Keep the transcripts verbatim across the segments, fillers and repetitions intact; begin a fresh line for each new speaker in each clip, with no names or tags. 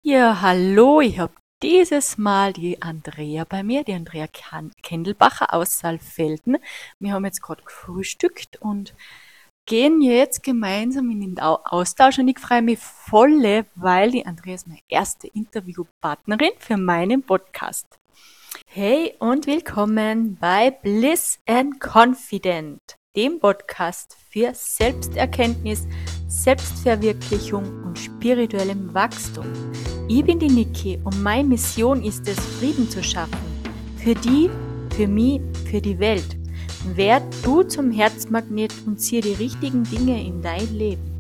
Ja, hallo, ich habe dieses Mal die Andrea bei mir, die Andrea Kan- Kendelbacher aus Saalfelden. Wir haben jetzt gerade gefrühstückt und gehen jetzt gemeinsam in den Au- Austausch und ich freue mich voll, weil die Andrea ist meine erste Interviewpartnerin für meinen Podcast. Hey und willkommen bei Bliss and Confident, dem Podcast für Selbsterkenntnis, Selbstverwirklichung und spirituellem Wachstum. Ich bin die Niki und meine Mission ist es, Frieden zu schaffen. Für die, für mich, für die Welt. Werd du zum Herzmagnet und ziehe die richtigen Dinge in dein Leben.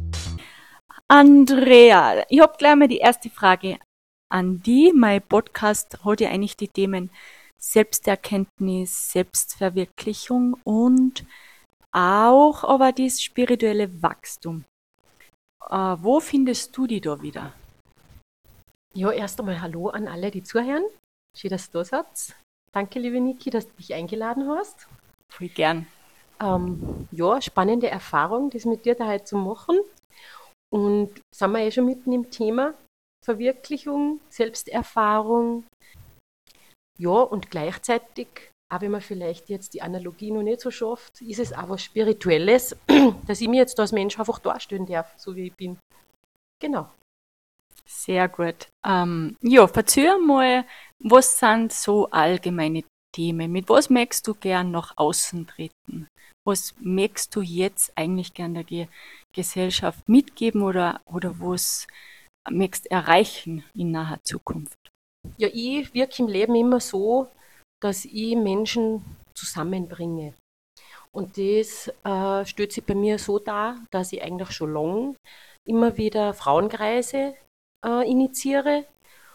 Andrea, ich habe gleich mal die erste Frage an die. Mein Podcast hat ja eigentlich die Themen Selbsterkenntnis, Selbstverwirklichung und auch aber das spirituelle Wachstum. Äh, wo findest du die da wieder?
Ja, erst einmal Hallo an alle, die zuhören. Schön, dass du da seid. Danke, liebe Niki, dass du mich eingeladen hast.
Voll gern.
Ähm, ja, spannende Erfahrung, das mit dir da heute zu machen. Und sind wir eh schon mitten im Thema Verwirklichung, Selbsterfahrung. Ja, und gleichzeitig, auch wenn man vielleicht jetzt die Analogie noch nicht so schafft, ist es auch was Spirituelles, dass ich mir jetzt als Mensch einfach darstellen darf, so wie ich bin. Genau.
Sehr gut. Ähm, ja, verzeih mal, was sind so allgemeine Themen? Mit was möchtest du gern nach außen treten? Was möchtest du jetzt eigentlich gern der Ge Gesellschaft mitgeben oder, oder was möchtest erreichen in naher Zukunft?
Ja, ich wirke im Leben immer so, dass ich Menschen zusammenbringe. Und das äh, stellt sich bei mir so dar, dass ich eigentlich schon lange immer wieder Frauenkreise äh, initiiere.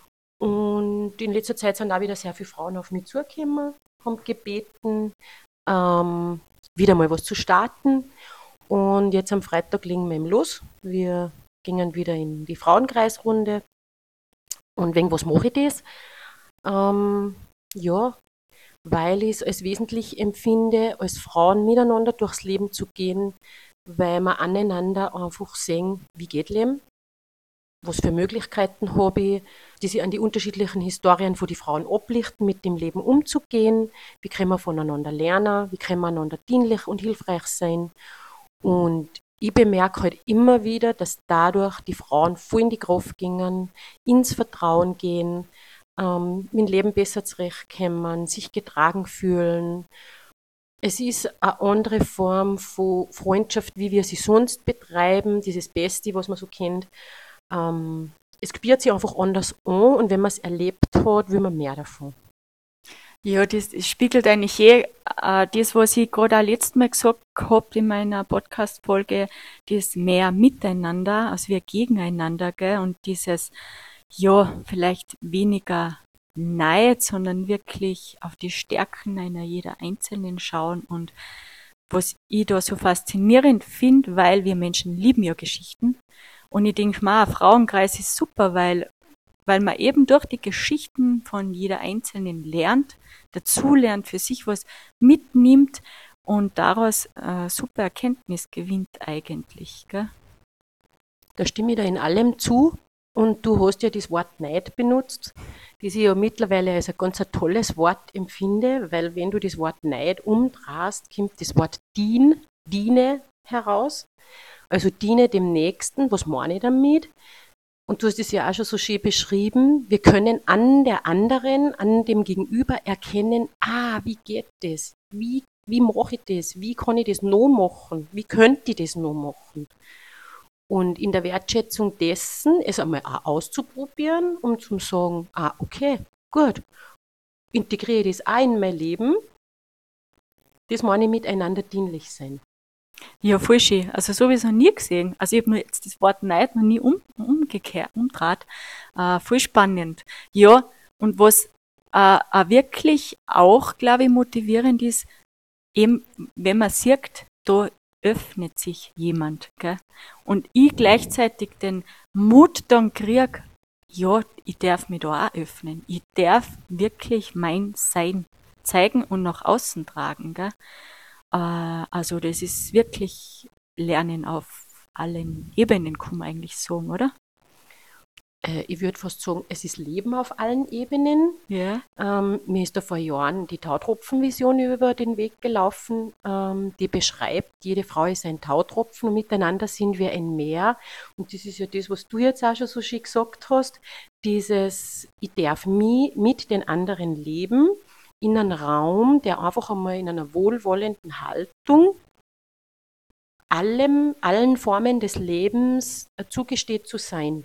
Und in letzter Zeit sind auch wieder sehr viele Frauen auf mich zugekommen, haben gebeten, ähm, wieder mal was zu starten. Und jetzt am Freitag legen wir eben los. Wir gingen wieder in die Frauenkreisrunde. Und wegen was mache ich das? Ähm, ja, weil ich es als wesentlich empfinde, als Frauen miteinander durchs Leben zu gehen, weil wir aneinander einfach sehen, wie geht Leben, was für Möglichkeiten habe ich, die sich an die unterschiedlichen Historien von die Frauen ablichten, mit dem Leben umzugehen, wie können wir voneinander lernen, wie können wir einander dienlich und hilfreich sein. Und ich bemerke halt immer wieder, dass dadurch die Frauen voll in die Kraft gingen, ins Vertrauen gehen, ähm, mit dem Leben besser zurechtkommen, sich getragen fühlen. Es ist eine andere Form von Freundschaft, wie wir sie sonst betreiben, dieses Beste, was man so kennt. Ähm, es spürt sich einfach anders an und wenn man es erlebt hat, will man mehr davon.
Ja, das, das spiegelt eigentlich eh äh, das, was ich gerade auch letztes Mal gesagt habe in meiner Podcast-Folge, das mehr miteinander als wir gegeneinander, gell? Und dieses, ja, vielleicht weniger Neid, sondern wirklich auf die Stärken einer jeder Einzelnen schauen. Und was ich da so faszinierend finde, weil wir Menschen lieben ja Geschichten. Und ich denke mal, ein Frauenkreis ist super, weil weil man eben durch die Geschichten von jeder Einzelnen lernt, dazulernt, für sich was mitnimmt und daraus äh, super Erkenntnis gewinnt eigentlich. Gell?
Da stimme ich da in allem zu. Und du hast ja das Wort Neid benutzt, das ich ja mittlerweile als ein ganz ein tolles Wort empfinde, weil wenn du das Wort Neid umdrehst, kommt das Wort dien, diene heraus. Also diene dem Nächsten. Was meine ich damit? Und du hast es ja auch schon so schön beschrieben. Wir können an der anderen, an dem Gegenüber erkennen, ah, wie geht das? Wie, wie mache ich das? Wie kann ich das noch machen? Wie könnte ich das noch machen? Und in der Wertschätzung dessen, es einmal auch auszuprobieren, um zu sagen, ah, okay, gut, integriere das auch in mein Leben, das meine ich miteinander dienlich sein.
Ja, voll schön. Also so habe ich es noch nie gesehen. Also ich habe nur jetzt das Wort Neid noch nie um, umgekehrt, umdraht. Äh, voll spannend. Ja, und was äh, auch wirklich auch, glaube ich, motivierend ist, eben, wenn man sieht, da öffnet sich jemand, gell? Und ich gleichzeitig den Mut dann krieg, ja, ich darf mich da auch öffnen. Ich darf wirklich mein Sein zeigen und nach außen tragen, gell? Äh, also das ist wirklich Lernen auf allen Ebenen, kann man eigentlich sagen, oder?
äh, ich würde fast sagen, es ist Leben auf allen Ebenen.
Ja.
Ähm, mir ist da vor Jahren die Tautropfenvision über den Weg gelaufen, ähm, die beschreibt, jede Frau ist ein Tautropfen und miteinander sind wir ein Meer. Und das ist ja das, was du jetzt auch schon so schön gesagt hast, dieses, ich darf mich mit den anderen leben, in einem Raum, der einfach einmal in einer wohlwollenden Haltung allem, allen Formen des Lebens äh, zugesteht zu sein.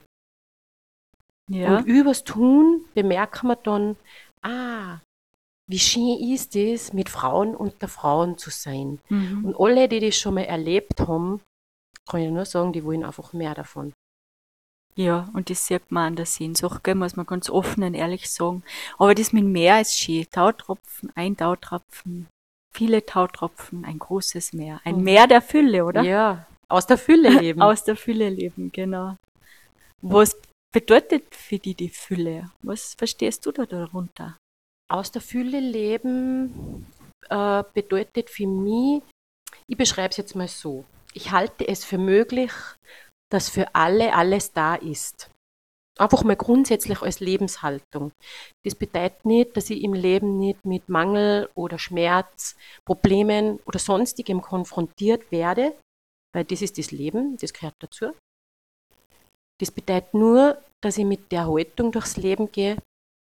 Und
Ja.
übers Tun bemerken wir dann, ah, wie schön ist es, mit Frauen unter Frauen zu sein.
Mhm.
Und alle, die das schon mal erlebt haben, kann ich nur sagen, die wollen einfach mehr davon.
Ja, und das sieht man an der Sehnsucht, gell, muss man ganz offen und ehrlich sagen. Aber das mit dem Meer ist schön. Tautropfen, ein Tautropfen, viele Tautropfen, ein großes Meer. Ein
Mhm.
Meer der Fülle, oder?
Ja, aus der Fülle leben.
Aus der Fülle leben, genau. Was bedeutet für dich die Fülle? Was verstehst du da darunter?
Aus der Fülle leben äh, bedeutet für mich, ich beschreibe es jetzt mal so, ich halte es für möglich, dass für alle alles da ist. Einfach mal grundsätzlich als Lebenshaltung. Das bedeutet nicht, dass ich im Leben nicht mit Mangel oder Schmerz, Problemen oder sonstigem konfrontiert werde, weil das ist das Leben, das gehört dazu. Das bedeutet nur, dass ich mit der Haltung durchs Leben gehe,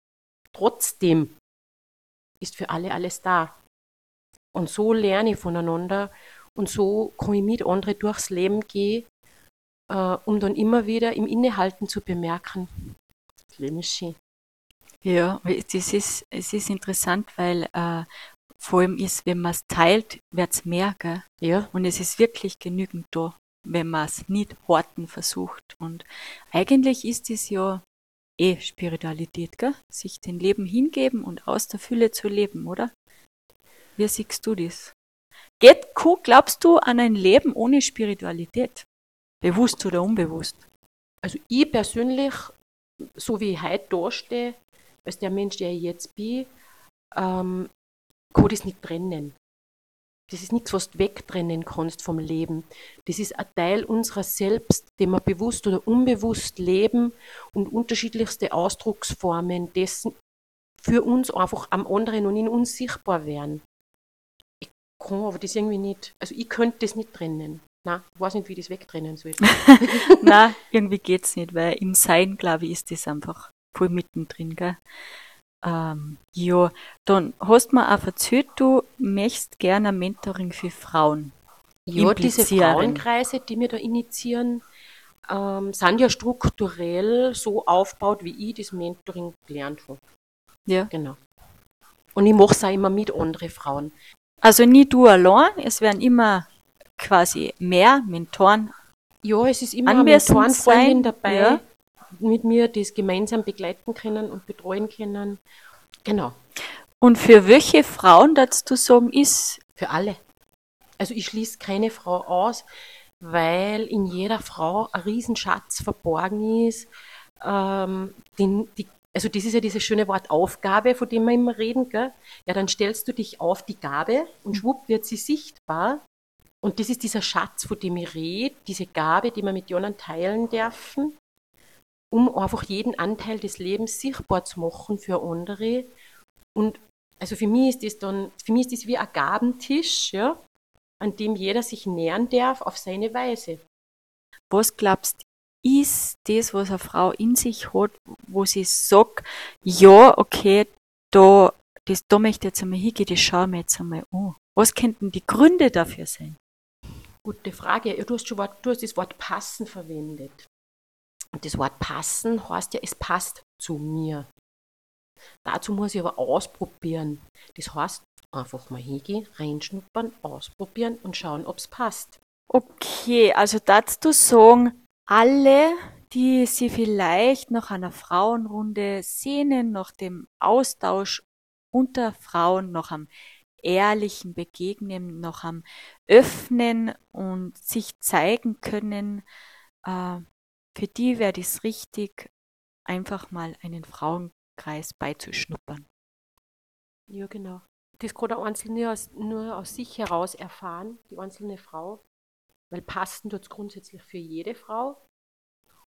trotzdem ist für alle alles da. Und so lerne ich voneinander und so kann ich mit anderen durchs Leben gehen, äh, um dann immer wieder im Innehalten zu bemerken, das Leben ist schön.
Ja, das ist, es ist interessant, weil äh, vor allem ist, wenn man es teilt, wird es mehr, gell?
Ja,
Und es ist wirklich genügend da, wenn man es nicht horten versucht. Und eigentlich ist es ja eh Spiritualität, gell? Sich dem Leben hingeben und aus der Fülle zu leben, oder? Wie siehst du das? Geht, Kuh, glaubst du an ein Leben ohne Spiritualität? Bewusst oder unbewusst?
also ich persönlich, so wie ich heute dastehe, als der Mensch, der ich jetzt bin, ähm, kann das nicht trennen. Das ist nichts, was du wegtrennen kannst vom Leben. Das ist ein Teil unserer selbst, den wir bewusst oder unbewusst leben und unterschiedlichste Ausdrucksformen dessen für uns einfach am anderen und in uns sichtbar werden. Ich kann aber das irgendwie nicht, also ich könnte das nicht trennen. Nein, ich weiß nicht, wie ich das wegtrennen soll.
Na, irgendwie geht's nicht, weil im Sein, glaube ich, ist das einfach voll mittendrin, gell? Ähm, ja, dann hast du mir auch erzählt, du möchtest gerne ein Mentoring für Frauen
Ja, diese
implizieren.
Frauenkreise, die wir da initiieren, ähm, sind ja strukturell so aufgebaut, wie ich das Mentoring gelernt habe.
Ja.
Genau. Und ich mache es auch immer mit anderen Frauen.
Also nie du allein, es werden immer quasi mehr Mentoren
Ja, es ist immer eine
anwesend
Mentorenfreundin
sein.
dabei,
Ja.
mit mir, die es gemeinsam begleiten können und betreuen können. Genau,
Und für welche Frauen, darfst du sagen, ist,
für alle. Also ich schließe keine Frau aus, weil in jeder Frau ein Riesenschatz verborgen ist. Ähm, den, die, also das ist ja dieses schöne Wort Aufgabe, von dem wir immer reden. Gell? Ja, dann stellst du dich auf die Gabe und schwupp wird sie sichtbar. Und das ist dieser Schatz, von dem ich rede, diese Gabe, die wir mit Jonan teilen dürfen, um einfach jeden Anteil des Lebens sichtbar zu machen für andere. Und also für mich ist das dann, für mich ist das wie ein Gabentisch, ja, an dem jeder sich nähern darf auf seine Weise.
was glaubst ist das, was eine Frau in sich hat, wo sie sagt, ja, okay, da, das, da möchte ich jetzt einmal hingehen, das schaue ich mir jetzt einmal an. Was könnten die Gründe dafür sein?
Gute Frage. Ja, du hast schon Wort, du hast das Wort passen verwendet. Und das Wort passen heißt ja, es passt zu mir. Dazu muss ich aber ausprobieren. Das heißt, einfach mal hingehen, reinschnuppern, ausprobieren und schauen, ob es passt.
Okay, also darfst du sagen, alle, die sie vielleicht nach einer Frauenrunde sehnen, nach dem Austausch unter Frauen, nach einem ehrlichen Begegnen, nach einem Öffnen und sich zeigen können, äh, für die wäre es richtig, einfach mal einen Frauenkreis beizuschnuppern.
Ja, genau. Das kann der Einzelne aus, nur aus sich heraus erfahren, die einzelne Frau. Weil passen tut es grundsätzlich für jede Frau.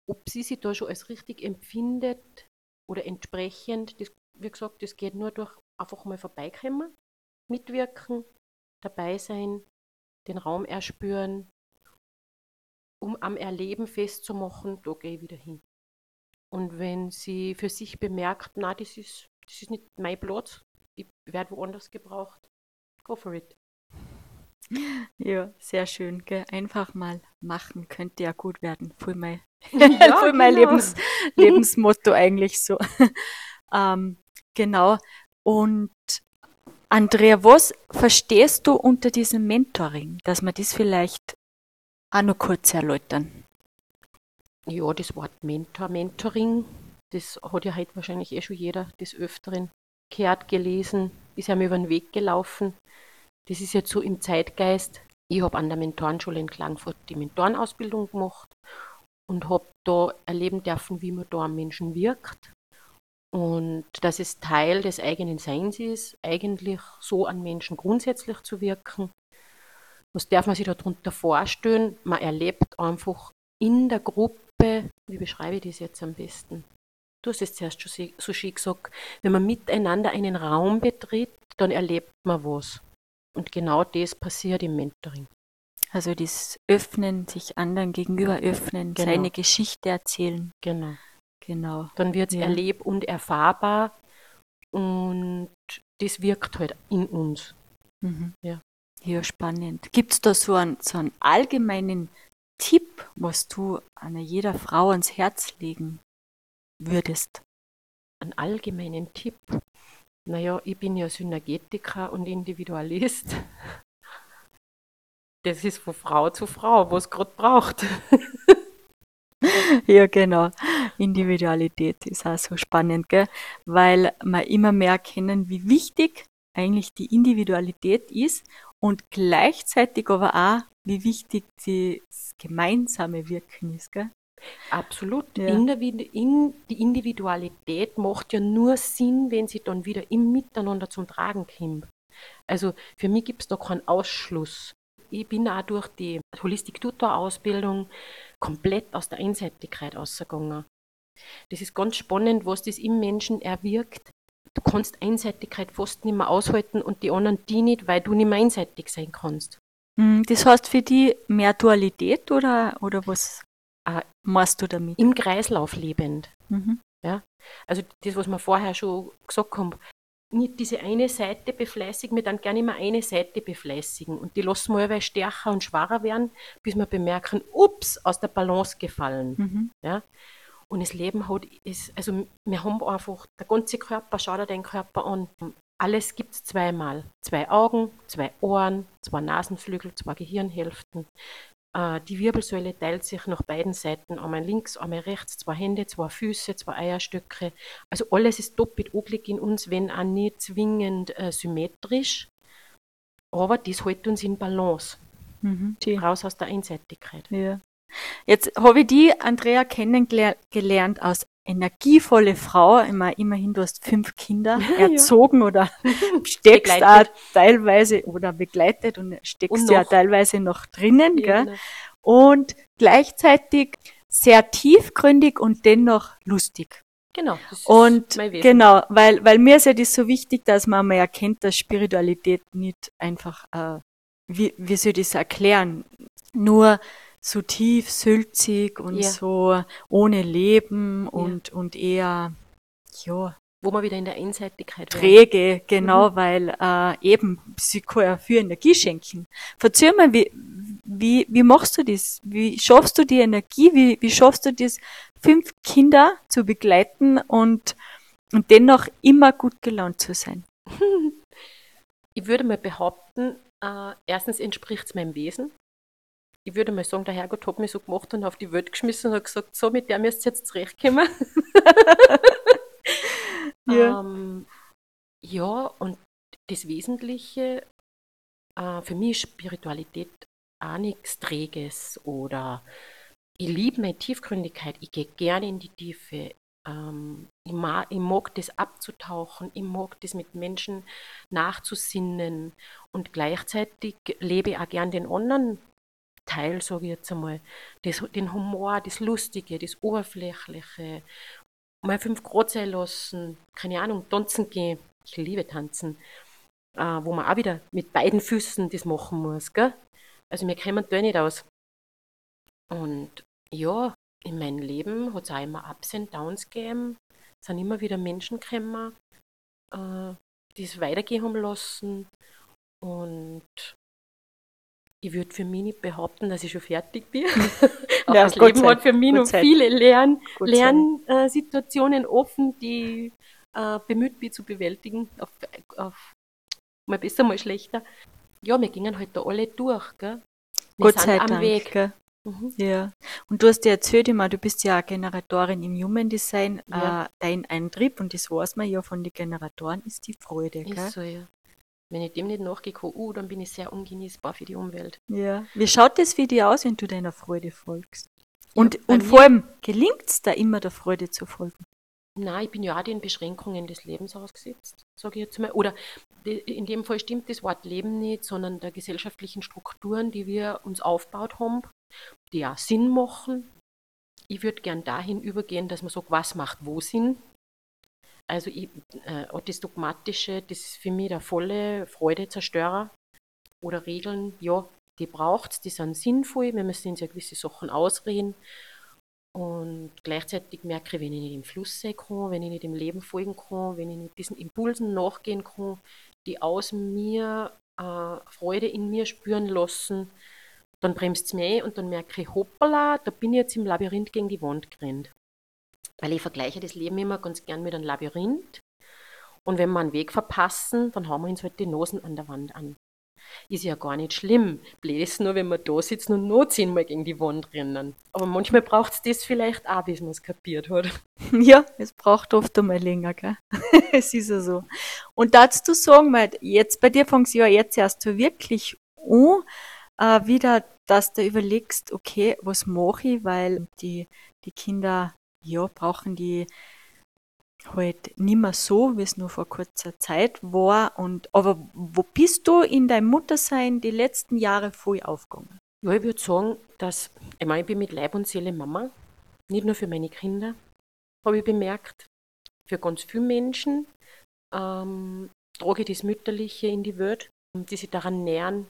ob sie sich da schon als richtig empfindet oder entsprechend, das, wie gesagt, das geht nur durch einfach mal vorbeikommen, mitwirken, dabei sein, den Raum erspüren, um am Erleben festzumachen, da gehe ich wieder hin. Und wenn sie für sich bemerkt, na, das ist, das ist nicht mein Platz, ich werde woanders gebraucht, go for it.
Ja, sehr schön, gell? Einfach mal machen, könnte ja gut werden. Voll mein,
Ja,
voll mein
genau.
Lebens, Lebensmotto eigentlich so. ähm, genau. Und Andrea, was verstehst du unter diesem Mentoring? Dass wir das vielleicht auch noch kurz erläutern.
Ja, das Wort Mentor, Mentoring, das hat ja heute wahrscheinlich eh schon jeder des Öfteren gehört, gelesen, ist einem über den Weg gelaufen. Das ist jetzt so im Zeitgeist. Ich habe an der Mentorenschule in Klagenfurt die Mentorenausbildung gemacht und habe da erleben dürfen, wie man da am Menschen wirkt und dass es Teil des eigenen Seins ist, eigentlich so an Menschen grundsätzlich zu wirken. Was darf man sich darunter vorstellen? Man erlebt einfach in der Gruppe, wie beschreibe ich das jetzt am besten? Du hast es zuerst schon so schön gesagt, wenn man miteinander einen Raum betritt, dann erlebt man was. Und genau das passiert im Mentoring.
Also das Öffnen, sich anderen gegenüber öffnen,
Genau.
seine Geschichte erzählen.
Genau.
Genau.
Dann wird es
Ja.
erleb- und erfahrbar und das wirkt halt in uns.
Mhm.
Ja.
Ja, spannend. Gibt es da so einen, so einen allgemeinen Tipp, was du einer jeder Frau ans Herz legen würdest?
Einen allgemeinen Tipp. Naja, ich bin ja Synergetiker und Individualist. Das ist von Frau zu Frau, was es gerade braucht.
Ja, genau. Individualität ist auch so spannend, gell? Weil wir immer mehr erkennen, wie wichtig eigentlich die Individualität ist und gleichzeitig aber auch, wie wichtig das gemeinsame Wirken ist, gell?
Absolut.
Ja.
In der, in, die Individualität macht ja nur Sinn, wenn sie dann wieder im Miteinander zum Tragen kommt. Also für mich gibt es da keinen Ausschluss. Ich bin auch durch die Holistik-Tutor-Ausbildung komplett aus der Einseitigkeit ausgegangen. Das ist ganz spannend, was das im Menschen erwirkt. Du kannst Einseitigkeit fast nicht mehr aushalten und die anderen die nicht, weil du nicht mehr einseitig sein kannst.
Hm, Das heißt für die mehr Dualität oder, oder was
Äh,
machst du damit?
Im Kreislauf lebend.
Mhm.
Ja? Also das, was wir vorher schon gesagt haben, nicht diese eine Seite befleißigen, wir dann gerne immer eine Seite befleißigen und die lassen wir aber stärker und schwerer werden, bis wir bemerken, ups, aus der Balance gefallen.
Mhm.
Ja? Und das Leben hat, ist, also wir haben einfach, der ganze Körper, schau dir den Körper an, alles gibt es zweimal. Zwei Augen, zwei Ohren, zwei Nasenflügel, zwei Gehirnhälften. Äh, die Wirbelsäule teilt sich nach beiden Seiten, einmal links, einmal rechts, zwei Hände, zwei Füße, zwei Eierstöcke. Also alles ist doppelt angelegt in uns, wenn auch nicht zwingend äh, symmetrisch. Aber das hält uns in Balance.
Mhm. Schön.
Raus aus der Einseitigkeit.
Ja. Jetzt habe ich die, Andrea, kennengelernt als energievolle Frau. Immer, immerhin, du hast fünf Kinder erzogen oder steckst auch
Begleitet.
teilweise oder begleitet und steckst
Und
ja
noch.
teilweise noch drinnen.
Ja,
Gell?
genau.
Und gleichzeitig sehr tiefgründig und dennoch lustig.
Genau, das ist
Und
mein Wesen.
genau, weil, weil mir ist ja das so wichtig, dass man mal erkennt, dass Spiritualität nicht einfach, äh, wie, wie soll ich das erklären, nur so tief, sülzig und
Ja.
so ohne Leben und, und eher, ja,
Wo wir wieder in der Einseitigkeit wären.
träge, genau, weil äh, eben, sie kann ja viel Energie schenken. Verzeih mal, wie, wie, wie machst du das? Wie schaffst du die Energie? Wie, wie schaffst du das, fünf Kinder zu begleiten und, und dennoch immer gut gelaunt zu sein?
Ich würde mal behaupten, äh, erstens entspricht es meinem Wesen. Ich würde mal sagen, der Herrgott hat mich so gemacht und auf die Welt geschmissen und hat gesagt, so, mit der müsst ihr jetzt zurechtkommen.
Ja.
ähm, ja, und das Wesentliche, äh, für mich ist Spiritualität auch nichts Träges oder ich liebe meine Tiefgründigkeit, ich gehe gerne in die Tiefe. Ähm, ich, mag, ich mag das abzutauchen, ich mag das mit Menschen nachzusinnen und gleichzeitig lebe ich auch gern den anderen Teil, sage ich jetzt einmal, das, den Humor, das Lustige, das Oberflächliche, mal fünf Grad sein lassen, keine Ahnung, tanzen gehen. Ich liebe tanzen, äh, wo man auch wieder mit beiden Füßen das machen muss, gell? Also wir kommen da nicht aus. Und ja, in meinem Leben hat es auch immer Ups und Downs gegeben. Es sind immer wieder Menschen gekommen, äh, die es weitergehen haben lassen. Und ich würde für mich nicht behaupten, dass ich schon fertig bin. Aber
Ja,
das
Gott
Leben
sei,
hat für mich
Gott
noch
sei,
viele Lern,
Gott sei.
Lernsituationen offen, die äh, bemüht bin zu bewältigen. Auf, auf mal besser, mal schlechter. Ja, wir gingen halt da alle durch. Gell? Wir
Gott
sind
sei
am
Dank,
Weg.
gell?
Mhm.
Ja. Und du hast ja erzählt immer, du bist ja Generatorin im Human Design.
Ja,
Äh, dein Eintrieb, und das weiß man ja von den Generatoren, ist die Freude,
ist
gell?
so, ja. Wenn ich dem nicht nachgehe, uh, dann bin ich sehr ungenießbar für die Umwelt.
Ja. Wie schaut das für dich aus, wenn du deiner Freude folgst?
Ja,
Und,
bei
und vor
mir,
allem, gelingt es da immer der Freude zu folgen?
nein, ich bin ja auch den Beschränkungen des Lebens ausgesetzt, sage ich jetzt mal. Oder de- in dem Fall stimmt das Wort Leben nicht, sondern der gesellschaftlichen Strukturen, die wir uns aufgebaut haben, die auch Sinn machen. Ich würde gern dahin übergehen, dass man sagt, was macht wo Sinn. Also ich, äh, auch das Dogmatische, das ist für mich der volle Freudezerstörer. Oder Regeln, ja, die braucht es, die sind sinnvoll, wir müssen uns ja gewisse Sachen ausreden. Und gleichzeitig merke ich, wenn ich nicht im Fluss sein kann, wenn ich nicht dem Leben folgen kann, wenn ich nicht diesen Impulsen nachgehen kann, die aus mir äh, Freude in mir spüren lassen, dann bremst es mich ein und dann merke ich, hoppala, da bin ich jetzt im Labyrinth gegen die Wand gerannt. Weil ich vergleiche das Leben immer ganz gern mit einem Labyrinth. Und wenn wir einen Weg verpassen, dann haben wir uns halt die Nosen an der Wand an. Ist ja gar nicht schlimm. Blöd ist nur, wenn wir da sitzen und noch zehnmal gegen die Wand rennen. Aber manchmal braucht es das vielleicht auch, bis man es kapiert hat.
Ja, es braucht oft einmal länger, gell? Es ist ja so. Und darfst du sagen, weil jetzt bei dir fängt es ja jetzt erst so wirklich an, äh, wieder, dass du überlegst, okay, was mache ich, weil die, die Kinder, ja, brauchen die halt nimmer so, wie es nur vor kurzer Zeit war. Und, aber wo bist du in deinem Muttersein die letzten Jahre voll aufgegangen?
Ja, ich würde sagen, dass, ich meine, ich bin mit Leib und Seele Mama, nicht nur für meine Kinder, habe ich bemerkt, für ganz viele Menschen ähm, trage ich das Mütterliche in die Welt, die sich daran nähern.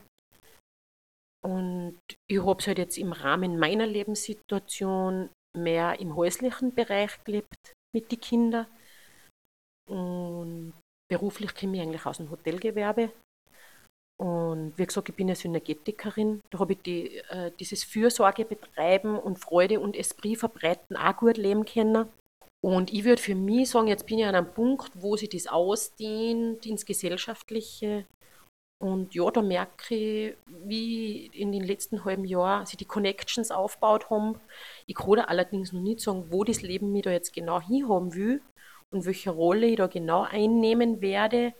Und ich habe es halt jetzt im Rahmen meiner Lebenssituation mehr im häuslichen Bereich gelebt mit den Kindern. Und beruflich komme ich eigentlich aus dem Hotelgewerbe. Und wie gesagt, ich bin ja Synergetikerin. Da habe ich die, äh, dieses Fürsorge betreiben und Freude und Esprit verbreiten auch gut leben können. Und ich würde für mich sagen, jetzt bin ich an einem Punkt, wo sich das ausdehnt ins Gesellschaftliche. Und ja, da merke ich, wie in den letzten halben Jahren sich die Connections aufgebaut haben. Ich kann da allerdings noch nicht sagen, wo das Leben mich da jetzt genau hinhaben will und welche Rolle ich da genau einnehmen werde.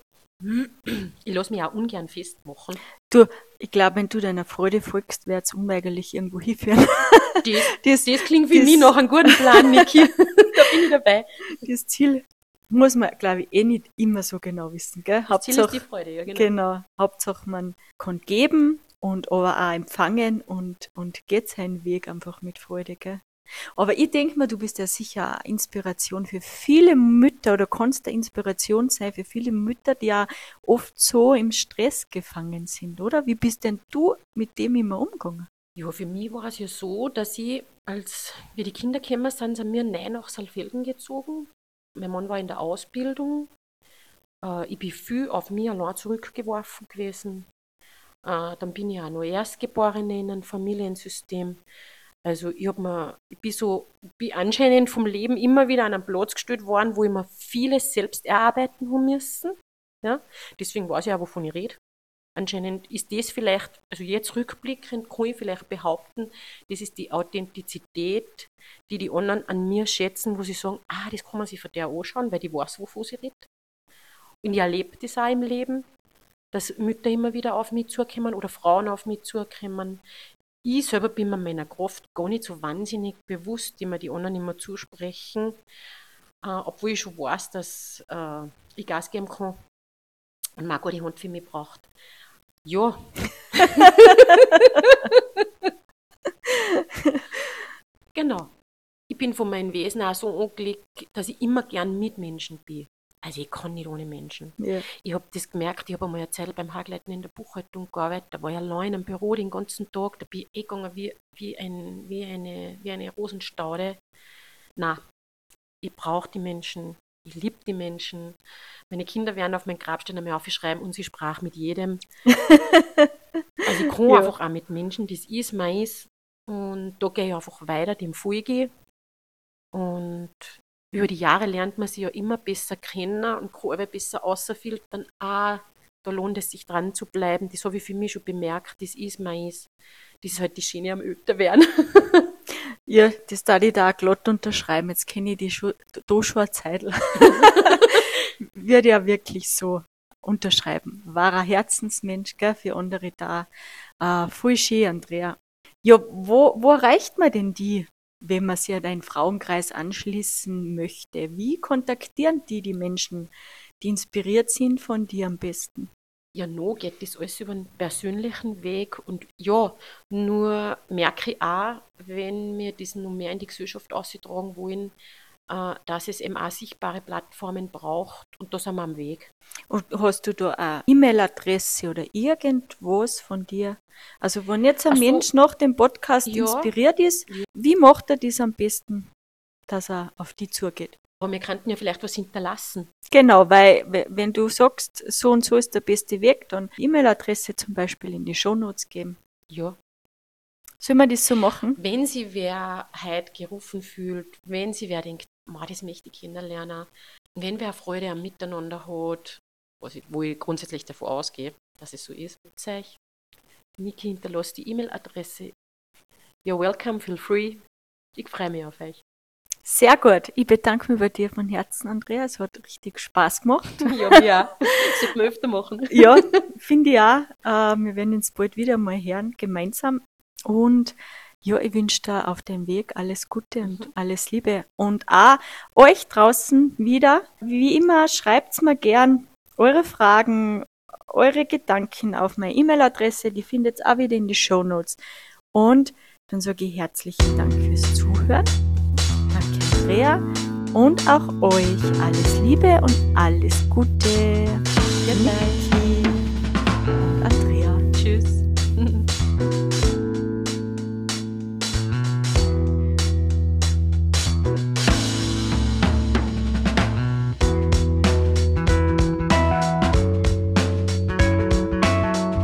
Ich lasse mich auch ungern festmachen.
Du, ich glaube, wenn du deiner Freude folgst, wird es unweigerlich irgendwo hinführen.
Das,
Das,
das klingt für
das,
mich nach einem guten Plan, Niki. Da bin ich dabei.
das Ziel muss man, glaube ich, eh nicht immer so genau wissen, gell?
Das Ziel ist die
Hauptsache,
Freude, ja genau.
genau, Hauptsache man kann geben und aber auch empfangen und, und geht seinen Weg einfach mit Freude, gell? Aber ich denke mal, du bist ja sicher eine Inspiration für viele Mütter oder kannst eine Inspiration sein für viele Mütter, die ja oft so im Stress gefangen sind, oder? Wie bist denn du mit dem immer umgegangen?
Ja, für mich war es ja so, dass ich, als wir die Kinder gekommen sind, sind wir neu nach Saalfelden gezogen. Mein Mann war in der Ausbildung. Äh, ich bin viel auf mich allein zurückgeworfen gewesen. Äh, dann bin ich auch noch Erstgeborene in einem Familiensystem. Also ich habe mir, ich bin so, bin anscheinend vom Leben immer wieder an einen Platz gestellt worden, wo ich mir vieles selbst erarbeiten haben müssen. Ja? Deswegen weiß ich auch, wovon ich rede. Anscheinend ist das vielleicht, also jetzt rückblickend kann ich vielleicht behaupten, das ist die Authentizität, die die anderen an mir schätzen, wo sie sagen, ah, das kann man sich von der anschauen, weil die weiß, wovon sie redet. Und ich erlebe das auch im Leben, dass Mütter immer wieder auf mich zukommen oder Frauen auf mich zukommen. Ich selber bin mir meiner Kraft gar nicht so wahnsinnig bewusst, die mir die anderen immer zusprechen, äh, obwohl ich schon weiß, dass äh, ich Gas geben kann und Marco die Hand für mich braucht. Ja. Genau. Ich bin von meinem Wesen auch so angelegt, dass ich immer gern mit Menschen bin. Also ich kann nicht ohne Menschen.
Ja.
Ich habe das gemerkt, ich habe einmal eine Zeit beim Hagleiten in der Buchhaltung gearbeitet, da war ich allein im Büro den ganzen Tag, da bin ich eh gegangen wie, wie, ein, wie, eine, wie eine Rosenstaude. Nein, ich brauche die Menschen, ich liebe die Menschen. Meine Kinder werden auf mein Grabstein einmal aufschreiben und sie sprach mit jedem. Also ich kann
Ja.
einfach auch mit Menschen, das ist meins. Und da gehe ich einfach weiter, dem folge ich. Und über die Jahre lernt man sie ja immer besser kennen und kann aber besser außerfiltern. Ah, da lohnt es sich dran zu bleiben. Das habe ich für mich schon bemerkt, das ist meins. Das ist halt die Schiene am Öter werden.
Ja, das darf ich da auch glatt unterschreiben. Jetzt kenne ich die schon, da schon eine Zeit. Würde ja wirklich so unterschreiben. Wahrer Herzensmensch, gell, für andere da. Äh, voll schön, Andrea. Ja, wo, wo erreicht man denn die, wenn man sich an einen Frauenkreis anschließen möchte? Wie kontaktieren die die Menschen, die inspiriert sind von dir am besten?
Ja, no geht das alles über einen persönlichen Weg. Und ja, nur merke ich auch, wenn wir das noch mehr in die Gesellschaft austragen wollen, äh, dass es eben auch sichtbare Plattformen braucht. Und da sind wir am Weg.
Und hast du da eine E-Mail-Adresse oder irgendwas von dir? Also wenn jetzt ein
Ach so.
Mensch nach dem Podcast
Ja.
inspiriert ist,
Ja.
wie macht er das am besten, dass er auf die zugeht?
Aber wir könnten ja vielleicht was hinterlassen.
Genau, weil we- wenn du sagst, so und so ist der beste Weg, dann E-Mail-Adresse zum Beispiel in die Shownotes geben.
Ja.
Sollen wir das so machen?
Wenn sie wer heute gerufen fühlt, wenn sie wer denkt, ma, das möchte ich kennenlernen, wenn wer Freude am Miteinander hat, was ich, wo ich grundsätzlich davon ausgehe, dass es so ist, zeig ich, Niki hinterlässt die E-Mail-Adresse. You're welcome, feel free. Ich freue mich auf euch.
Sehr gut. Ich bedanke mich bei dir von Herzen, Andrea. Es hat richtig Spaß gemacht.
Ja, ja. Das sollten wir öfter machen.
Ja, finde ich auch. Äh, wir werden uns bald wieder mal hören, gemeinsam. Und ja, ich wünsche dir auf dem Weg alles Gute und
Mhm.
alles Liebe. Und auch euch draußen wieder, wie immer, schreibt mir gern eure Fragen, eure Gedanken auf meine E-Mail-Adresse. Die findet ihr auch wieder in die Shownotes. Und dann sage ich herzlichen Dank fürs Zuhören. Danke, Andrea. Und auch euch alles Liebe und alles Gute. Vielen Dank.